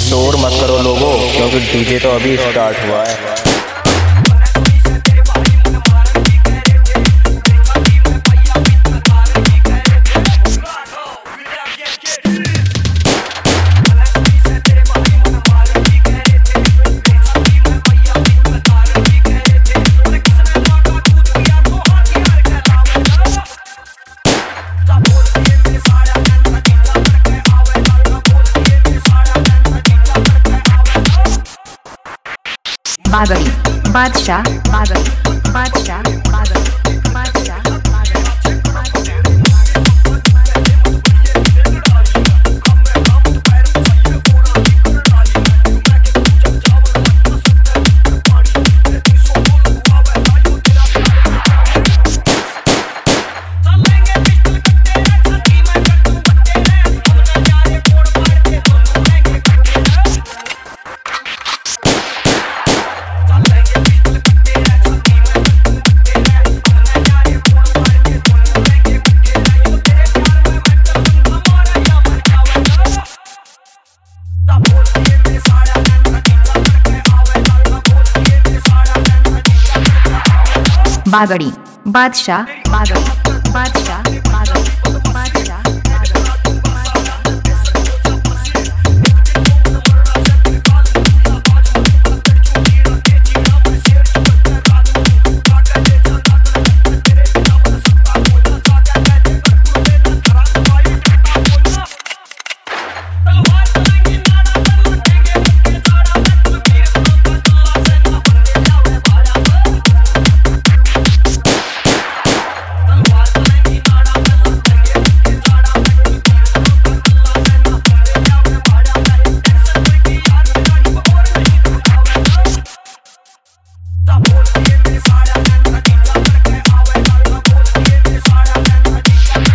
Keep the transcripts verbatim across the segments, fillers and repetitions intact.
शोर मत करो लोगों, क्योंकि डीजे तो अभी स्टार्ट हुआ है। बागड़ी बादशाह बागड़ी बादशाह बागड़ी बादशाह बागड़ी बादशाह बागड़ी बादशाह बागड़ी बादशाह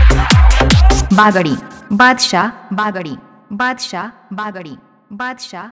बागड़ी बादशाह बागड़ी बादशाह बागड़ी बादशाह